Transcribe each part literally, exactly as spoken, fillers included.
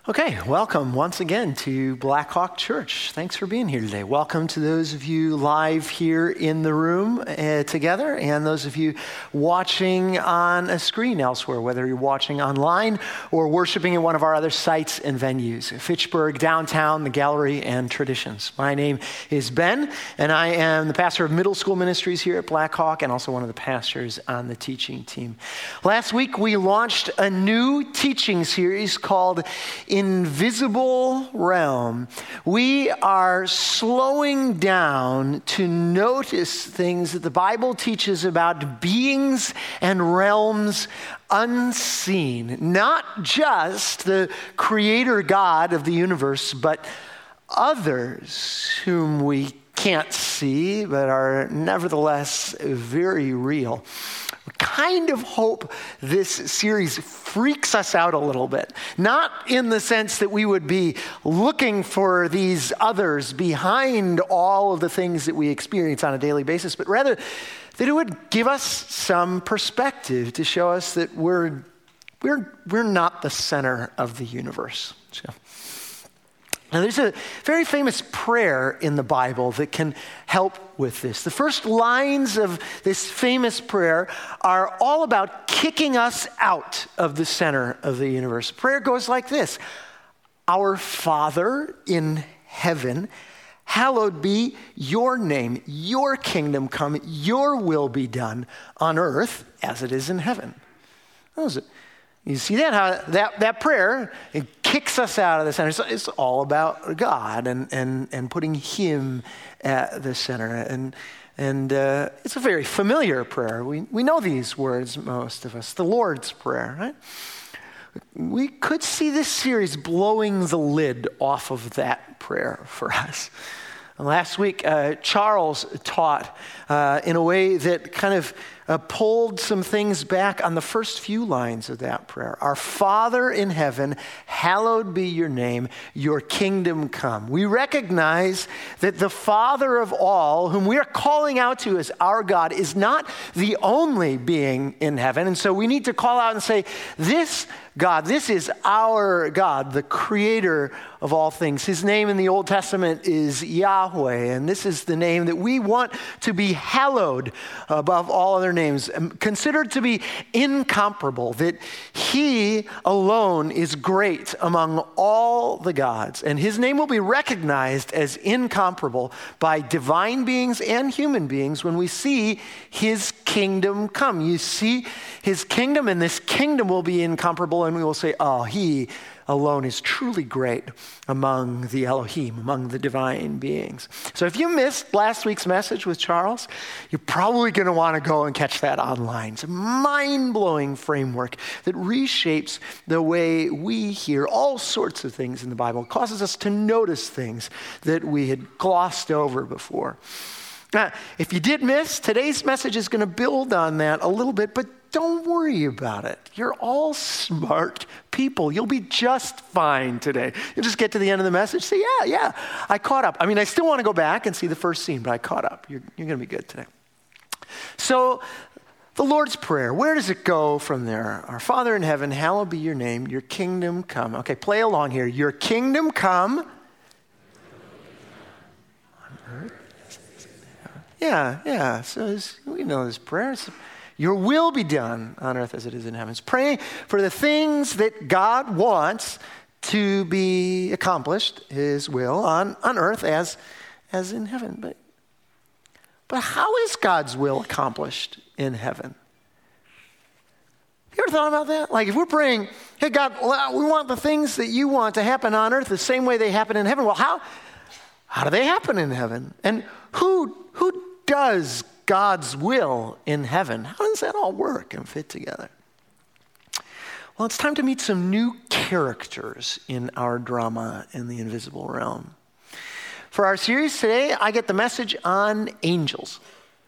Okay, welcome once again to Blackhawk Church. Thanks for being here today. Welcome to those of you live here in the room uh, together, and those of you watching on a screen elsewhere, whether you're watching online or worshiping at one of our other sites and venues, Fitchburg, downtown, the Gallery, and Traditions. My name is Ben, and I am the pastor of middle school ministries here at Blackhawk, and also one of the pastors on the teaching team. Last week, we launched a new teaching series called Invisible Realm. We are slowing down to notice things that the Bible teaches about beings and realms unseen. Not just the creator God of the universe, but others whom we can't see, but are nevertheless very real. We kind of hope this series freaks us out a little bit. Not in the sense that we would be looking for these others behind all of the things that we experience on a daily basis, but rather that it would give us some perspective to show us that we're we're we're not the center of the universe. So. Now, there's a very famous prayer in the Bible that can help with this. The first lines of this famous prayer are all about kicking us out of the center of the universe. Prayer goes like this: Our Father in heaven, hallowed be your name. Your kingdom come, your will be done on earth as it is in heaven. That was it. You see that, how that, that prayer, it kicks us out of the center. It's, it's all about God and, and, and putting him at the center. And, and uh, it's a very familiar prayer. We, we know these words, most of us. The Lord's Prayer, right? We could see this series blowing the lid off of that prayer for us. Last week, uh, Charles taught uh, in a way that kind of uh, pulled some things back on the first few lines of that prayer. Our Father in heaven, hallowed be your name, your kingdom come. We recognize that the Father of all, whom we are calling out to as our God, is not the only being in heaven. And so we need to call out and say, this God, this is our God, the creator of all things. His name in the Old Testament is Yahweh, and this is the name that we want to be hallowed above all other names, considered to be incomparable, that he alone is great among all the gods, and his name will be recognized as incomparable by divine beings and human beings when we see his kingdom come. You see his kingdom, and this kingdom will be incomparable, and we will say, oh, he alone is truly great among the Elohim, among the divine beings. So if you missed last week's message with Charles, you're probably going to want to go and catch that online. It's a mind-blowing framework that reshapes the way we hear all sorts of things in the Bible. It causes us to notice things that we had glossed over before. Now, if you did miss, today's message is going to build on that a little bit, but don't worry about it. You're all smart people. You'll be just fine today. You'll just get to the end of the message, say, yeah, yeah, I caught up. I mean, I still want to go back and see the first scene, but I caught up. You're, you're going to be good today. So, the Lord's Prayer, where does it go from there? Our Father in heaven, hallowed be your name, your kingdom come. Okay, play along here. Your kingdom come on earth. Yeah, yeah. So we know this prayer. It's, your will be done on earth as it is in heaven. It's praying for the things that God wants to be accomplished, his will, on, on earth as, as in heaven. But, but how is God's will accomplished in heaven? You ever thought about that? Like if we're praying, hey God, we want the things that you want to happen on earth the same way they happen in heaven. Well, how, how do they happen in heaven? And who, who does God's will in heaven? How does that all work and fit together? Well, it's time to meet some new characters in our drama in the invisible realm. For our series today, I get the message on angels.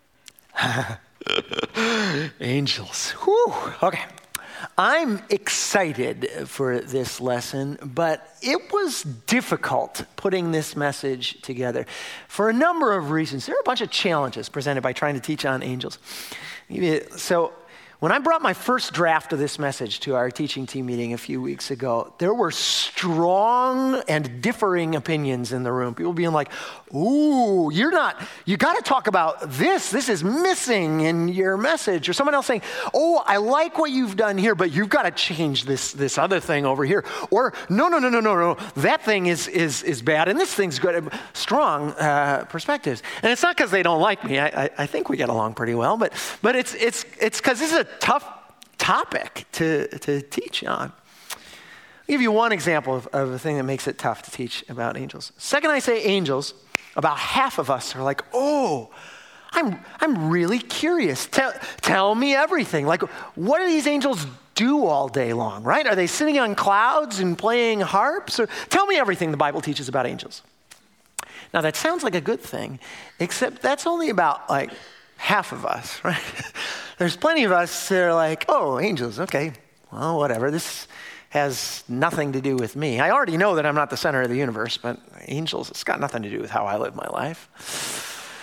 Angels. Whew. Okay. I'm excited for this lesson, but it was difficult putting this message together for a number of reasons. There are a bunch of challenges presented by trying to teach on angels. So When I brought my first draft of this message to our teaching team meeting a few weeks ago, there were strong and differing opinions in the room. People being like, ooh, you're not, you got to talk about this. This is missing in your message. Or someone else saying, oh, I like what you've done here, but you've got to change this, this other thing over here. Or no, no, no, no, no, no, that thing is, is, is bad and this thing's good. Strong uh, perspectives. And it's not because they don't like me. I, I, I think we get along pretty well, but, but it's, it's, it's because this is a tough topic to, to teach on. I'll give you one example of, of a thing that makes it tough to teach about angels. Second I say angels, about half of us are like, oh, I'm I'm really curious. Tell, tell me everything. Like, what do these angels do all day long, right? Are they sitting on clouds and playing harps? Or tell me everything the Bible teaches about angels. Now, that sounds like a good thing, except that's only about like half of us, right? There's plenty of us that are like, oh, angels, okay, well, whatever. This has nothing to do with me. I already know that I'm not the center of the universe, but angels, it's got nothing to do with how I live my life.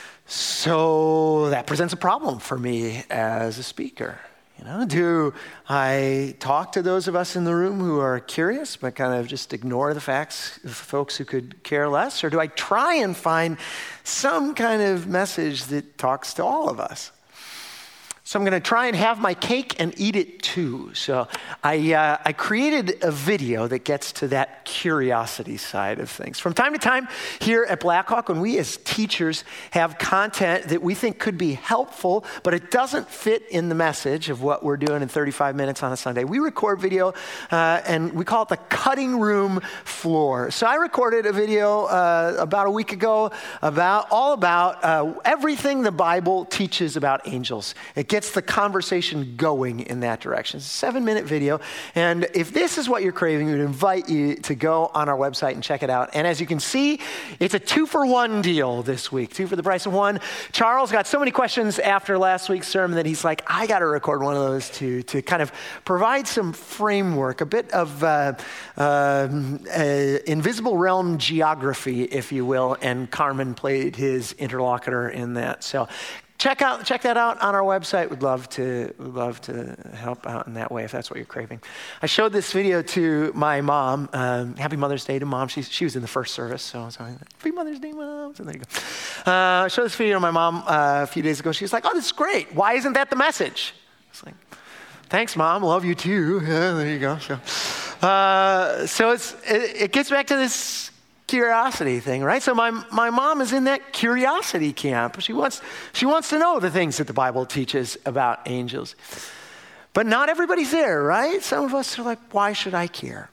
So that presents a problem for me as a speaker. You know, do I talk to those of us in the room who are curious, but kind of just ignore the facts of folks who could care less? Or do I try and find some kind of message that talks to all of us? So I'm going to try and have my cake and eat it too. So I uh, I created a video that gets to that curiosity side of things. From time to time here at Blackhawk, when we as teachers have content that we think could be helpful, but it doesn't fit in the message of what we're doing in thirty-five minutes on a Sunday, we record video uh, and we call it the cutting room floor. So I recorded a video uh, about a week ago about all about uh, everything the Bible teaches about angels. It gets the conversation going in that direction. It's a seven-minute video, and if this is what you're craving, we would invite you to go on our website and check it out. And as you can see, it's a two-for-one deal this week, two for the price of one. Charles got so many questions after last week's sermon that he's like, I got to record one of those too, to kind of provide some framework, a bit of uh, uh, uh, invisible realm geography, if you will, and Carmen played his interlocutor in that. So Check out, check that out on our website. We'd love to, we'd love to help out in that way if that's what you're craving. I showed this video to my mom. Um, happy Mother's Day to Mom. She, she was in the first service, so I was like, Happy Mother's Day, Mom. So there you go. Uh, I showed this video to my mom uh, a few days ago. She was like, oh, this is great. Why isn't that the message? I was like, thanks, Mom. Love you too. Yeah, there you go. So, uh, so it's, it, it gets back to this curiosity thing, right? So my my mom is in that curiosity camp. She wants she wants to know the things that the Bible teaches about angels. But not everybody's there, right? Some of us are like, why should I care?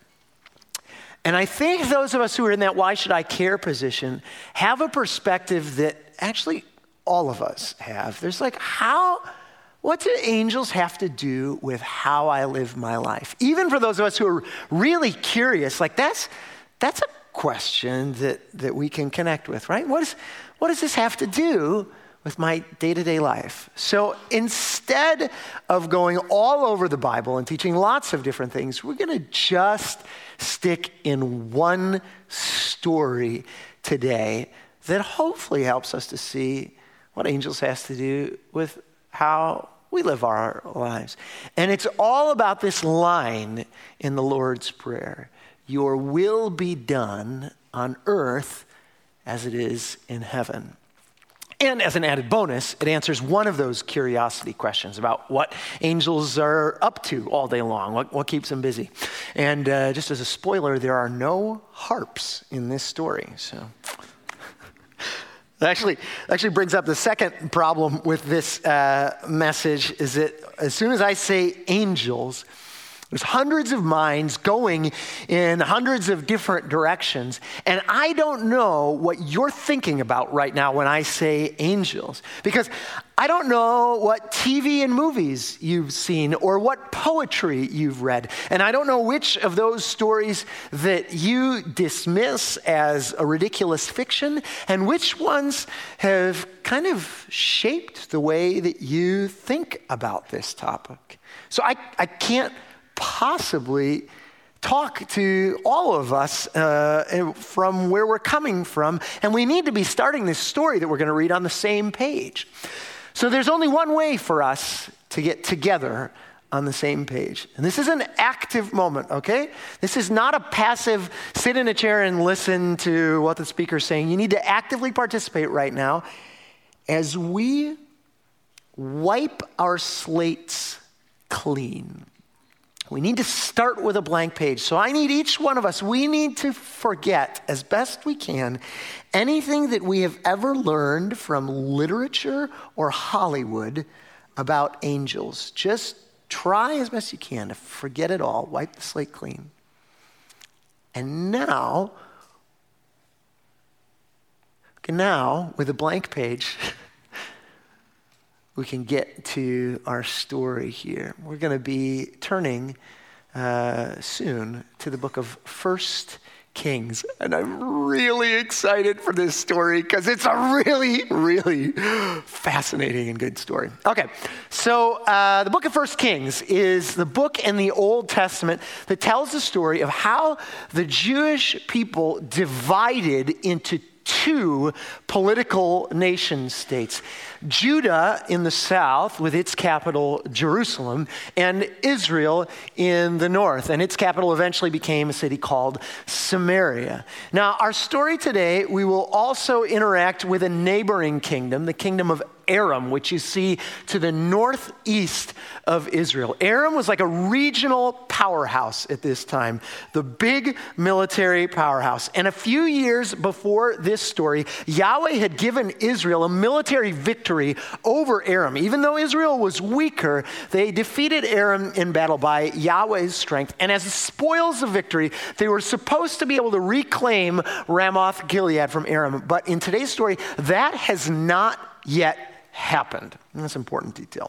And I think those of us who are in that why should I care position have a perspective that actually all of us have. There's like, how, what do angels have to do with how I live my life? Even for those of us who are really curious, like that's that's a question that, that we can connect with, right? What, is, what does this have to do with my day-to-day life? So instead of going all over the Bible and teaching lots of different things, we're going to just stick in one story today that hopefully helps us to see what angels has to do with how we live our lives. And it's all about this line in the Lord's Prayer. Your will be done on earth as it is in heaven. And as an added bonus, it answers one of those curiosity questions about what angels are up to all day long, what, what keeps them busy. And uh, just as a spoiler, there are no harps in this story. So that actually, actually brings up the second problem with this uh, message is that as soon as I say angels, there's hundreds of minds going in hundreds of different directions. And I don't know what you're thinking about right now when I say angels. Because I don't know what T V and movies you've seen or what poetry you've read. And I don't know which of those stories that you dismiss as a ridiculous fiction and which ones have kind of shaped the way that you think about this topic. So I, I can't possibly talk to all of us uh, from where we're coming from, and we need to be starting this story that we're going to read on the same page. So there's only one way for us to get together on the same page. And this is an active moment, okay? This is not a passive sit in a chair and listen to what the speaker's saying. You need to actively participate right now as we wipe our slates clean. We need to start with a blank page. So I need each one of us, we need to forget as best we can anything that we have ever learned from literature or Hollywood about angels. Just try as best you can to forget it all, wipe the slate clean. And now, now with a blank page, we can get to our story here. We're going to be turning uh, soon to the book of First Kings. And I'm really excited for this story because it's a really, really fascinating and good story. Okay, so uh, the book of First Kings is the book in the Old Testament that tells the story of how the Jewish people divided into two political nation states. Judah in the south with its capital Jerusalem, and Israel in the north. And its capital eventually became a city called Samaria. Now, our story today, we will also interact with a neighboring kingdom, the kingdom of Aram, which you see to the northeast of Israel. Aram was like a regional powerhouse at this time, the big military powerhouse. And a few years before this story, Yahweh had given Israel a military victory over Aram. Even though Israel was weaker, they defeated Aram in battle by Yahweh's strength. And as spoils of victory, they were supposed to be able to reclaim Ramoth Gilead from Aram. But in today's story, that has not yet happened. And that's an important detail.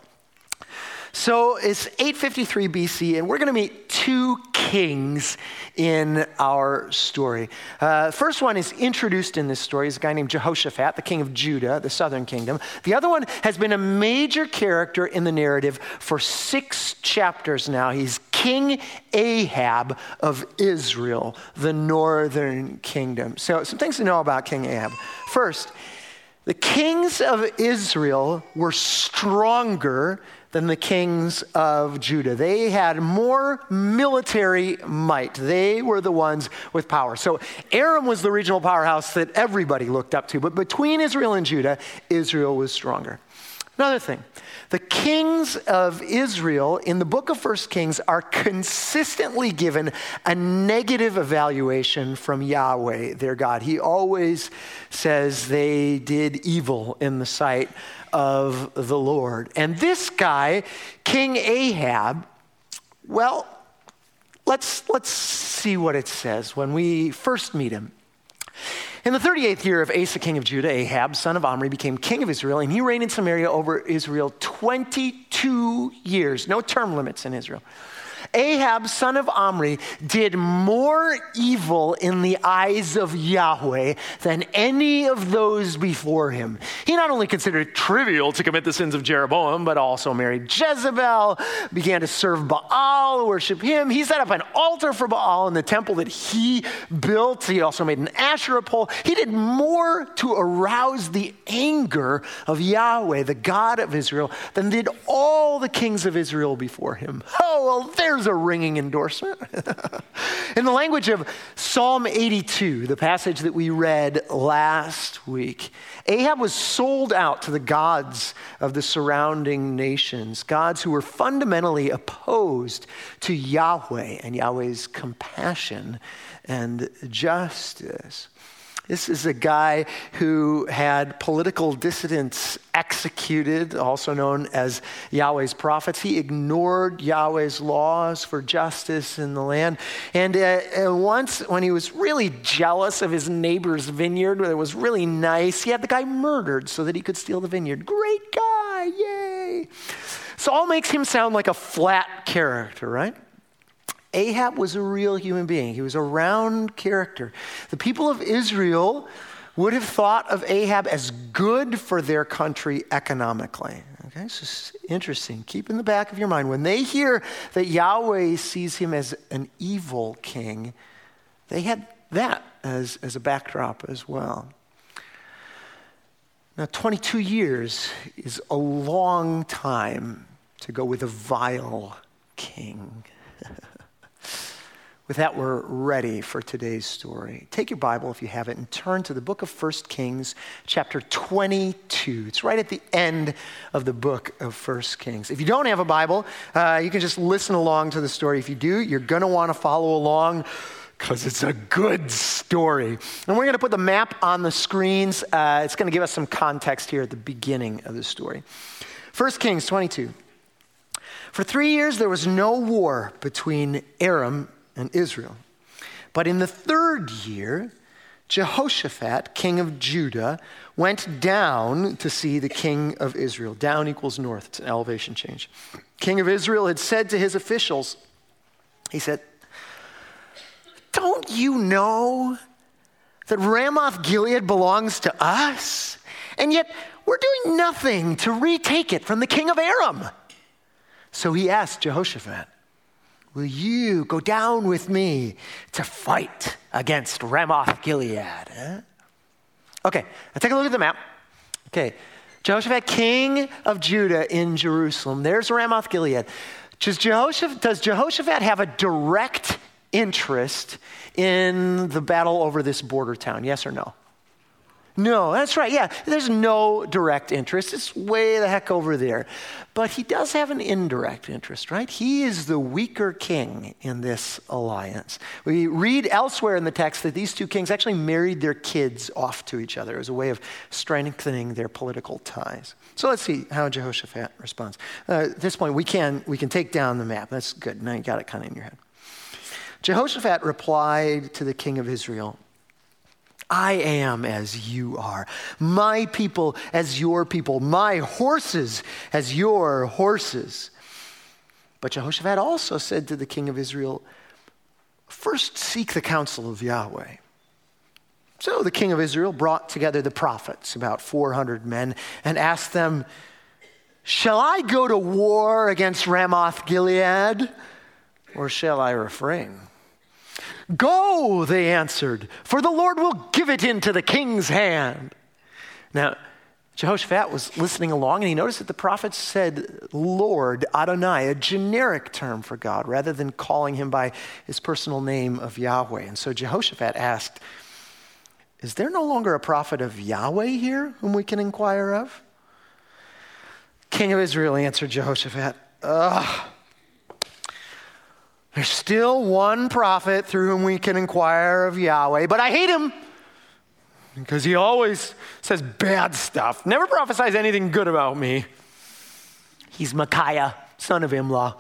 So it's eight fifty-three B C, and we're going to meet two kings in our story. Uh, first one is introduced in this story is a guy named Jehoshaphat, the king of Judah, the southern kingdom. The other one has been a major character in the narrative for six chapters now. He's King Ahab of Israel, the northern kingdom. So some things to know about King Ahab. First, the kings of Israel were stronger than the kings of Judah. They had more military might. They were the ones with power. So Aram was the regional powerhouse that everybody looked up to. But between Israel and Judah, Israel was stronger. Another thing, the kings of Israel in the book of First Kings are consistently given a negative evaluation from Yahweh, their God. He always says they did evil in the sight of the Lord. And this guy, King Ahab, well, let's, let's see what it says when we first meet him. In the thirty-eighth year of Asa, king of Judah, Ahab, son of Omri, became king of Israel, and he reigned in Samaria over Israel twenty-two years. No term limits in Israel. Ahab, son of Omri, did more evil in the eyes of Yahweh than any of those before him. He not only considered it trivial to commit the sins of Jeroboam, but also married Jezebel, began to serve Baal, worship him. He set up an altar for Baal in the temple that he built. He also made an Asherah pole. He did more to arouse the anger of Yahweh, the God of Israel, than did all the kings of Israel before him. Oh, well, there's a ringing endorsement. In the language of Psalm eighty-two, the passage that we read last week, Ahab was sold out to the gods of the surrounding nations, gods who were fundamentally opposed to Yahweh and Yahweh's compassion and justice. This is a guy who had political dissidents executed, also known as Yahweh's prophets. He ignored Yahweh's laws for justice in the land. And uh, once, when he was really jealous of his neighbor's vineyard, that was really nice, he had the guy murdered so that he could steal the vineyard. Great guy, yay! So all makes him sound like a flat character, right? Ahab was a real human being. He was a round character. The people of Israel would have thought of Ahab as good for their country economically. Okay, so it's interesting. Keep in the back of your mind, when they hear that Yahweh sees him as an evil king, they had that as, as a backdrop as well. Now, twenty-two years is a long time to go with a vile king. With that, we're ready for today's story. Take your Bible, if you have it, and turn to the book of First Kings, chapter twenty-two. It's right at the end of the book of First Kings. If you don't have a Bible, uh, you can just listen along to the story. If you do, you're going to want to follow along because it's a good story. And we're going to put the map on the screens. Uh, it's going to give us some context here at the beginning of the story. First Kings twenty-two. For three years, there was no war between Aram and Israel. But in the third year, Jehoshaphat, king of Judah, went down to see the king of Israel. Down equals north. It's an elevation change. King of Israel had said to his officials, he said, "Don't you know that Ramoth Gilead belongs to us? And yet we're doing nothing to retake it from the king of Aram." So he asked Jehoshaphat, "Will you go down with me to fight against Ramoth Gilead?" Huh? Okay, now take a look at the map. Okay, Jehoshaphat, king of Judah in Jerusalem. There's Ramoth Gilead. Does Jehoshaphat, does Jehoshaphat have a direct interest in the battle over this border town? Yes or no? No, that's right. Yeah, there's no direct interest. It's way the heck over there. But he does have an indirect interest, right? He is the weaker king in this alliance. We read elsewhere in the text that these two kings actually married their kids off to each other as a way of strengthening their political ties. So let's see how Jehoshaphat responds. Uh, at this point, we can, we can take down the map. That's good. Now you got it kind of in your head. Jehoshaphat replied to the king of Israel, "I am as you are, my people as your people, my horses as your horses." But Jehoshaphat also said to the king of Israel, "First seek the counsel of Yahweh." So the king of Israel brought together the prophets, about four hundred men, and asked them, "Shall I go to war against Ramoth Gilead, or shall I refrain?" "Go," they answered, "for the Lord will give it into the king's hand." Now, Jehoshaphat was listening along, and he noticed that the prophets said Lord, Adonai, a generic term for God, rather than calling him by his personal name of Yahweh. And so Jehoshaphat asked, "Is there no longer a prophet of Yahweh here whom we can inquire of?" King of Israel answered Jehoshaphat, "Ugh. There's still one prophet through whom we can inquire of Yahweh, but I hate him because he always says bad stuff, never prophesies anything good about me. He's Micaiah, son of Imlah."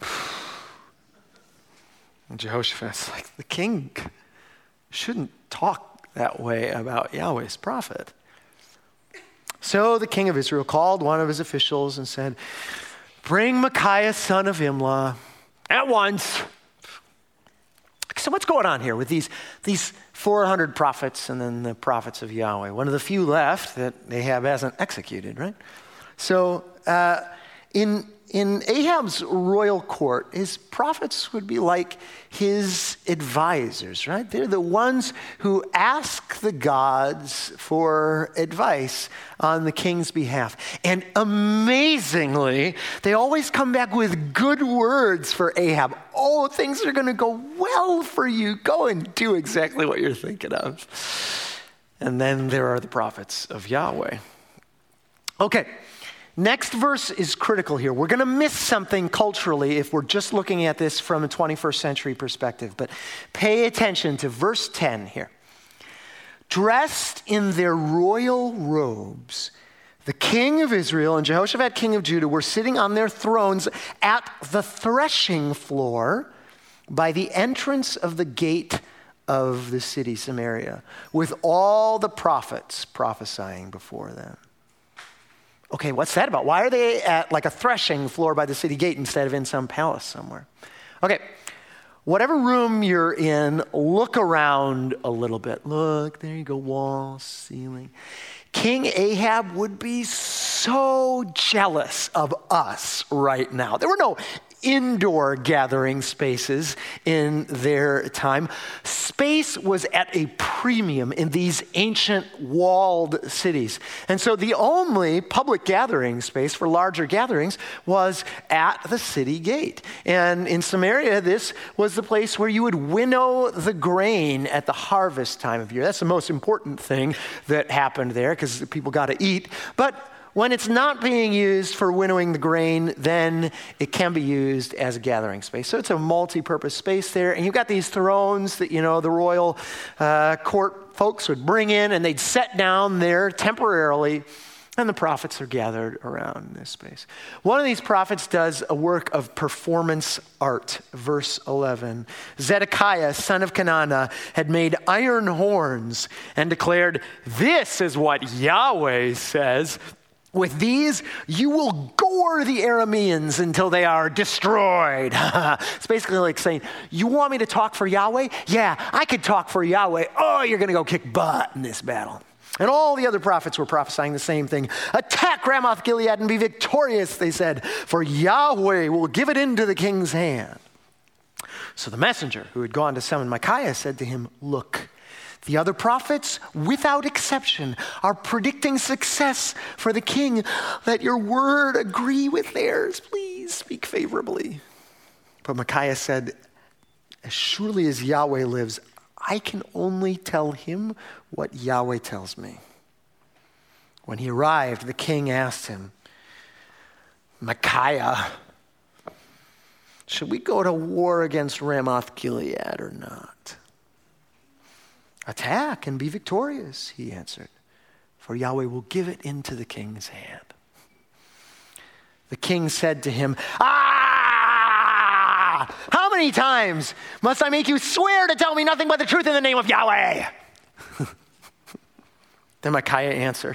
And Jehoshaphat's like, the king shouldn't talk that way about Yahweh's prophet. So the king of Israel called one of his officials and said, "Bring Micaiah, son of Imlah, at once." So what's going on here with these, these four hundred prophets and then the prophets of Yahweh? One of the few left that Ahab hasn't executed, right? So uh, in, in Ahab's royal court, his prophets would be like his advisors, right? They're the ones who ask the gods for advice on the king's behalf. And amazingly, they always come back with good words for Ahab. "Oh, things are going to go well for you. Go and do exactly what you're thinking of." And then there are the prophets of Yahweh. Okay. Next verse is critical here. We're going to miss something culturally if we're just looking at this from a twenty-first century perspective, but pay attention to verse ten here. "Dressed in their royal robes, the king of Israel and Jehoshaphat, king of Judah, were sitting on their thrones at the threshing floor by the entrance of the gate of the city Samaria, with all the prophets prophesying before them." Okay, what's that about? Why are they at like a threshing floor by the city gate instead of in some palace somewhere? Okay, whatever room you're in, look around a little bit. Look, there you go, wall, ceiling. King Ahab would be so jealous of us right now. There were no indoor gathering spaces in their time. Space was at a premium in these ancient walled cities. And so the only public gathering space for larger gatherings was at the city gate. And in Samaria, this was the place where you would winnow the grain at the harvest time of year. That's the most important thing that happened there because people got to eat. But when it's not being used for winnowing the grain, then it can be used as a gathering space. So it's a multi-purpose space there. And you've got these thrones that, you know, the royal uh, court folks would bring in, and they'd set down there temporarily, and the prophets are gathered around this space. One of these prophets does a work of performance art. Verse eleven, Zedekiah, son of Kenana, had made iron horns and declared, "This is what Yahweh says. With these, you will gore the Arameans until they are destroyed." It's basically like saying, you want me to talk for Yahweh? Yeah, I could talk for Yahweh. Oh, you're going to go kick butt in this battle. And all the other prophets were prophesying the same thing. "Attack Ramoth Gilead and be victorious," they said, "for Yahweh will give it into the king's hand." So the messenger who had gone to summon Micaiah said to him, "Look, the other prophets, without exception, are predicting success for the king. Let your word agree with theirs. Please speak favorably." But Micaiah said, "As surely as Yahweh lives, I can only tell him what Yahweh tells me." When he arrived, the king asked him, "Micaiah, should we go to war against Ramoth Gilead or not?" "Attack and be victorious," he answered, "for Yahweh will give it into the king's hand." The king said to him, "Ah! How many times must I make you swear to tell me nothing but the truth in the name of Yahweh?" Then Micaiah answered,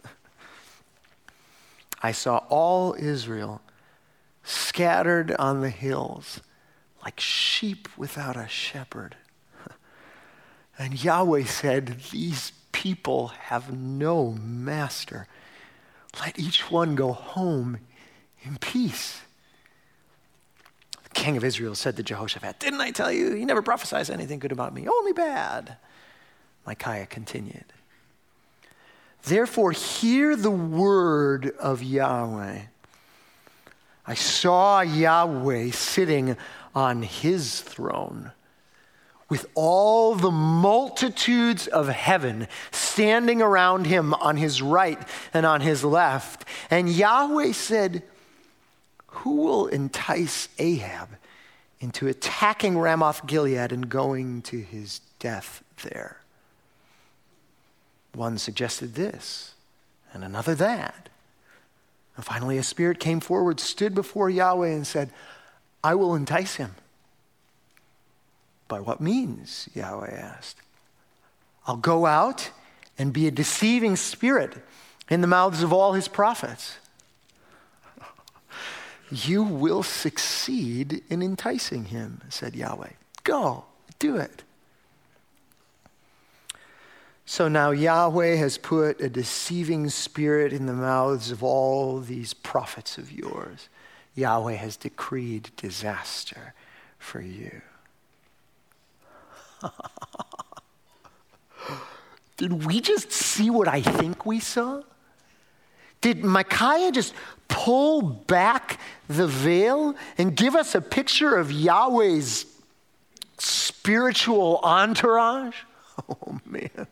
"I saw all Israel scattered on the hills like sheep without a shepherd. And Yahweh said, 'These people have no master. Let each one go home in peace.'" The king of Israel said to Jehoshaphat, "Didn't I tell you? He never prophesies anything good about me, only bad." Micaiah continued, "Therefore hear the word of Yahweh. I saw Yahweh sitting on his throne, with all the multitudes of heaven standing around him on his right and on his left. And Yahweh said, 'Who will entice Ahab into attacking Ramoth Gilead and going to his death there?' One suggested this, and another that. And finally a spirit came forward, stood before Yahweh and said, 'I will entice him.' 'By what means?' Yahweh asked. 'I'll go out and be a deceiving spirit in the mouths of all his prophets.' 'You will succeed in enticing him,' said Yahweh. 'Go, do it.' So now Yahweh has put a deceiving spirit in the mouths of all these prophets of yours. Yahweh has decreed disaster for you." Did we just see what I think we saw? Did Micaiah just pull back the veil and give us a picture of Yahweh's spiritual entourage? Oh, man.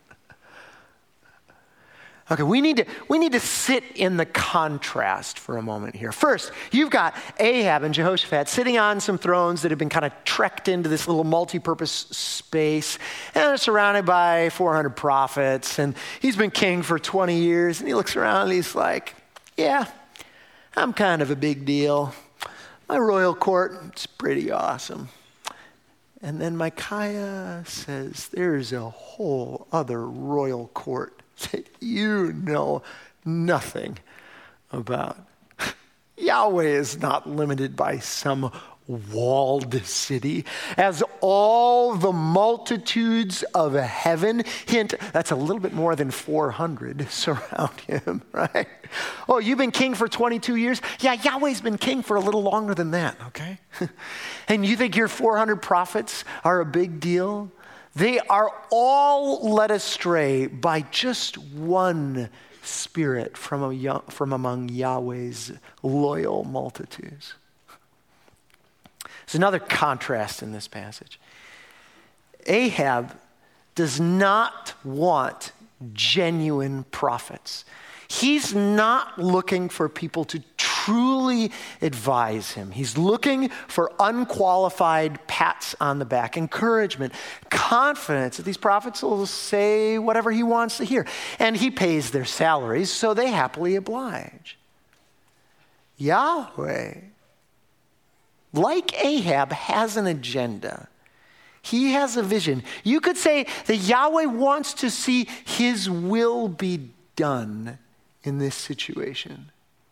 Okay, we need to we need to sit in the contrast for a moment here. First, you've got Ahab and Jehoshaphat sitting on some thrones that have been kind of trekked into this little multi-purpose space, and they're surrounded by four hundred prophets, and he's been king for twenty years, and he looks around and he's like, "Yeah, I'm kind of a big deal. My royal court, it's pretty awesome." And then Micaiah says, "There's a whole other royal court that you know nothing about. Yahweh is not limited by some walled city, as all the multitudes of heaven, hint, that's a little bit more than four hundred, surround him, right? Oh, you've been king for twenty-two years? Yeah, Yahweh's been king for a little longer than that, okay? And you think your four hundred prophets are a big deal? They are all led astray by just one spirit from, a, from among Yahweh's loyal multitudes. There's another contrast in this passage. Ahab does not want genuine prophets. He's not looking for people to truly advise him. He's looking for unqualified pats on the back, encouragement, confidence that these prophets will say whatever he wants to hear. And he pays their salaries, so they happily oblige. Yahweh, like Ahab, has an agenda. He has a vision. You could say that Yahweh wants to see his will be done in this situation.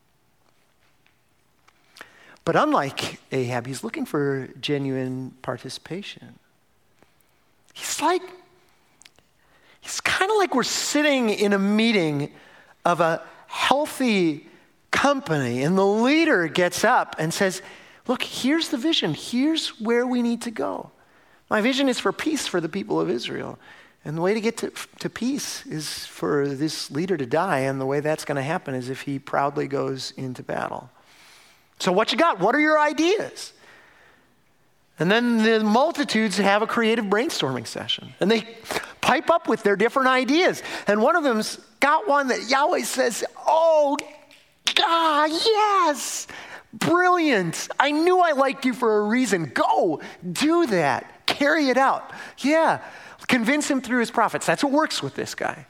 But unlike Ahab, he's looking for genuine participation. He's like, he's kind of like we're sitting in a meeting of a healthy company, and the leader gets up and says, look, here's the vision. Here's where we need to go. My vision is for peace for the people of Israel. And the way to get to, to peace is for this leader to die. And the way that's going to happen is if he proudly goes into battle. So what you got? What are your ideas? And then the multitudes have a creative brainstorming session. And they pipe up with their different ideas. And one of them's got one that Yahweh says, oh, God, yes. Brilliant. I knew I liked you for a reason. Go, do that. Carry it out. Yeah. Convince him through his prophets. That's what works with this guy.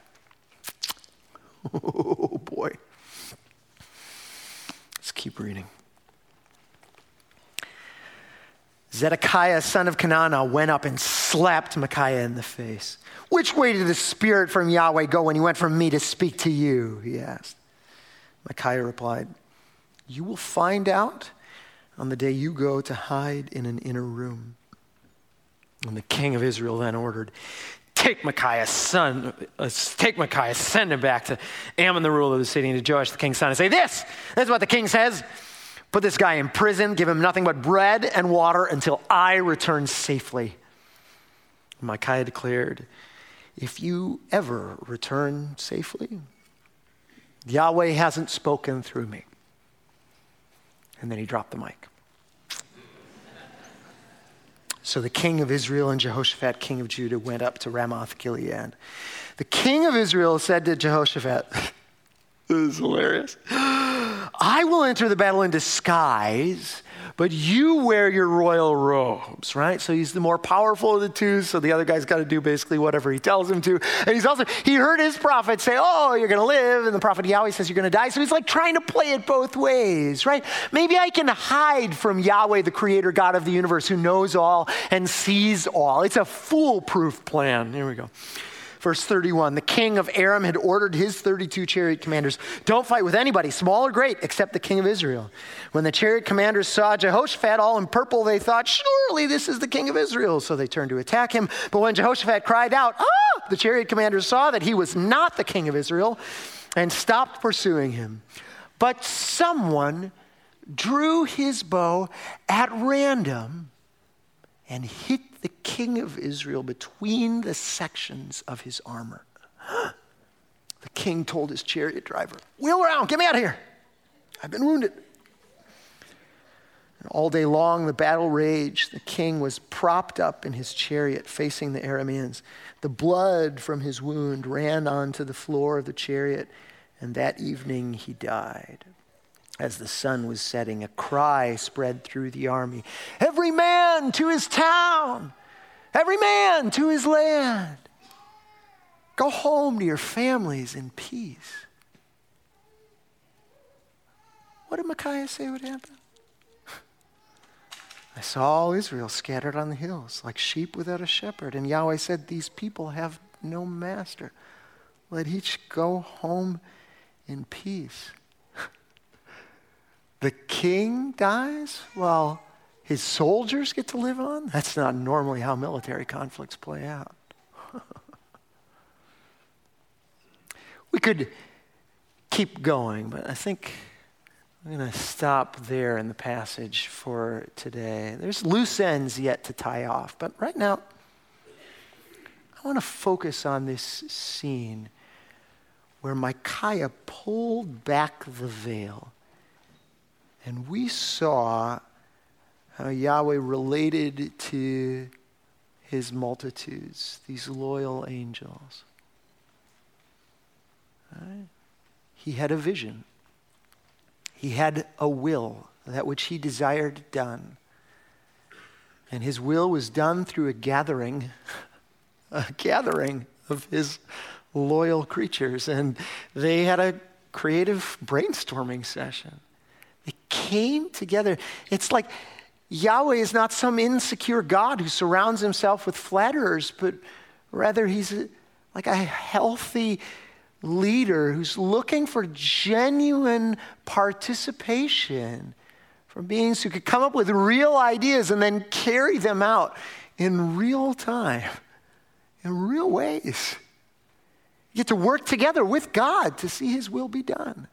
Oh, boy. Let's keep reading. Zedekiah, son of Kenana, went up and slapped Micaiah in the face. Which way did the spirit from Yahweh go when he went from me to speak to you? He asked. Micaiah replied, you will find out on the day you go to hide in an inner room. And the king of Israel then ordered, take Micaiah's son, uh, take Micaiah, send him back to Ammon, the ruler of the city, and to Joash, the king's son, and say, this, this is what the king says. Put this guy in prison, give him nothing but bread and water until I return safely. And Micaiah declared, if you ever return safely, Yahweh hasn't spoken through me. And then he dropped the mic. So the king of Israel and Jehoshaphat, king of Judah, went up to Ramoth Gilead. The king of Israel said to Jehoshaphat, this is hilarious, I will enter the battle in disguise, but you wear your royal robes, right? So he's the more powerful of the two, so the other guy's got to do basically whatever he tells him to. And he's also, he heard his prophet say, oh, you're going to live, and the prophet Yahweh says you're going to die. So he's like trying to play it both ways, right? Maybe I can hide from Yahweh, the creator God of the universe, who knows all and sees all. It's a foolproof plan. Here we go. Verse thirty-one, the king of Aram had ordered his thirty-two chariot commanders, don't fight with anybody, small or great, except the king of Israel. When the chariot commanders saw Jehoshaphat all in purple, they thought, surely this is the king of Israel. So they turned to attack him. But when Jehoshaphat cried out, ah, the chariot commanders saw that he was not the king of Israel and stopped pursuing him. But someone drew his bow at random and hit the king of Israel between the sections of his armor. The king told his chariot driver, wheel around, get me out of here. I've been wounded. And all day long, the battle raged. The king was propped up in his chariot facing the Arameans. The blood from his wound ran onto the floor of the chariot, and that evening he died. As the sun was setting, a cry spread through the army. Every man to his town, every man to his land. Go home to your families in peace. What did Micaiah say would happen? I saw all Israel scattered on the hills like sheep without a shepherd. And Yahweh said, these people have no master. Let each go home in peace. The king dies? Well, his soldiers get to live on? That's not normally how military conflicts play out. We could keep going, but I think I'm going to stop there in the passage for today. There's loose ends yet to tie off, but right now, I want to focus on this scene where Micaiah pulled back the veil, and we saw how Yahweh related to his multitudes, these loyal angels. Right? He had a vision. He had a will, that which he desired done. And his will was done through a gathering, a gathering of his loyal creatures. And they had a creative brainstorming session. They came together. It's like Yahweh is not some insecure God who surrounds himself with flatterers, but rather he's a, like a healthy leader who's looking for genuine participation from beings who could come up with real ideas and then carry them out in real time, in real ways. You get to work together with God to see his will be done.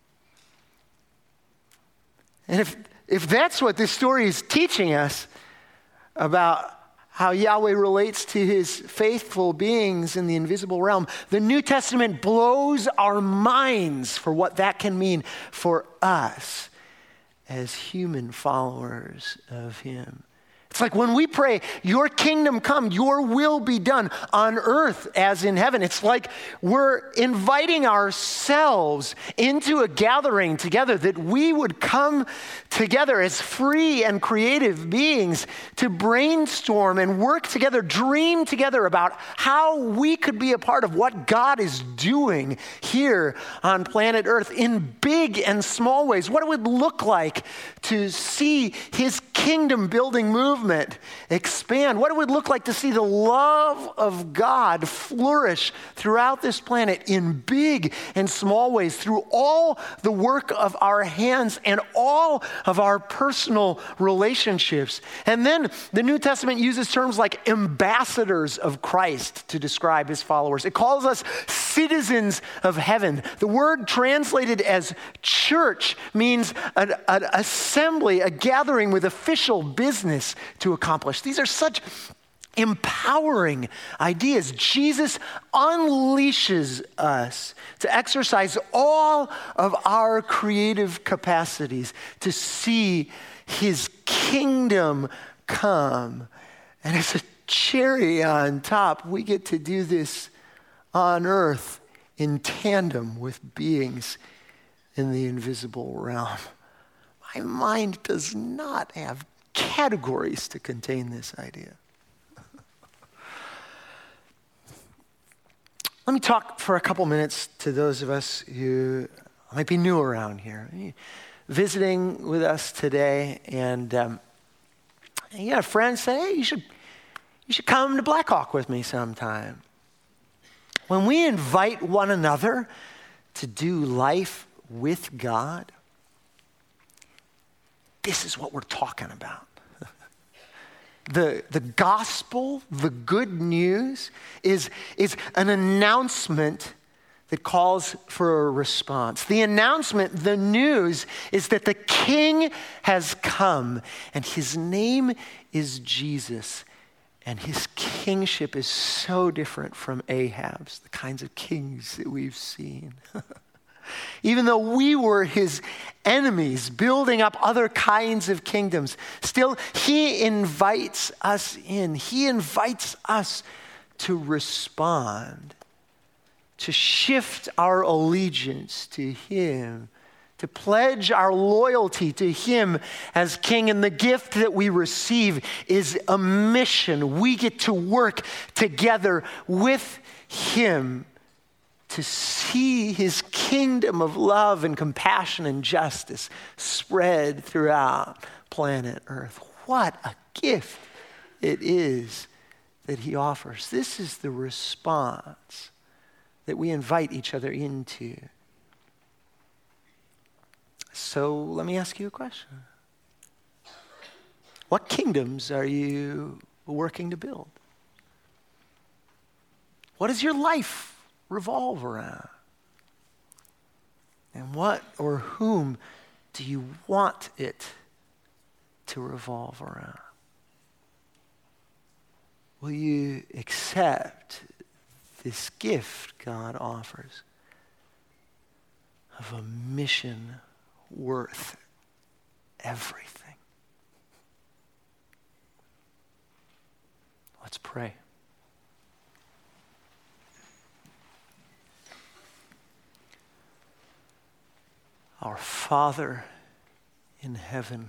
And if if that's what this story is teaching us about how Yahweh relates to his faithful beings in the invisible realm, the New Testament blows our minds for what that can mean for us as human followers of him. It's like when we pray, your kingdom come, your will be done on earth as in heaven. It's like we're inviting ourselves into a gathering together, that we would come together as free and creative beings to brainstorm and work together, dream together about how we could be a part of what God is doing here on planet Earth in big and small ways. What it would look like to see his kingdom building movement expand, what it would look like to see the love of God flourish throughout this planet in big and small ways through all the work of our hands and all of our personal relationships. And then the New Testament uses terms like ambassadors of Christ to describe his followers. It calls us citizens of heaven. The word translated as church means an, an assembly, a gathering with official business to accomplish. These are such empowering ideas. Jesus unleashes us to exercise all of our creative capacities to see his kingdom come. And as a cherry on top, we get to do this on earth in tandem with beings in the invisible realm. My mind does not have categories to contain this idea. Let me talk for a couple minutes to those of us who might be new around here, visiting with us today, and um, you got a friend say, hey, you should, you should come to Blackhawk with me sometime. When we invite one another to do life with God, this is what we're talking about. The, the gospel, the good news, is, is an announcement that calls for a response. The announcement, the news, is that the King has come, and his name is Jesus. And his kingship is so different from Ahab's, the kinds of kings that we've seen. Even though we were his enemies, building up other kinds of kingdoms, still he invites us in. He invites us to respond, to shift our allegiance to him, to pledge our loyalty to him as king. And the gift that we receive is a mission. We get to work together with him to see his kingdom of love and compassion and justice spread throughout planet Earth. What a gift it is that he offers. This is the response that we invite each other into. So let me ask you a question. What kingdoms are you working to build? What does your life revolve around? And what or whom do you want it to revolve around? Will you accept this gift God offers of a mission worth everything? Let's pray. Our Father in heaven,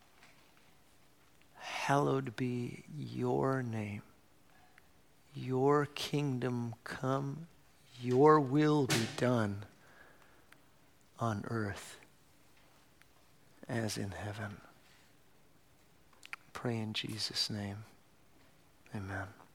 hallowed be your name. Your kingdom come, your will be done on earth as in heaven. Pray in Jesus' name. Amen.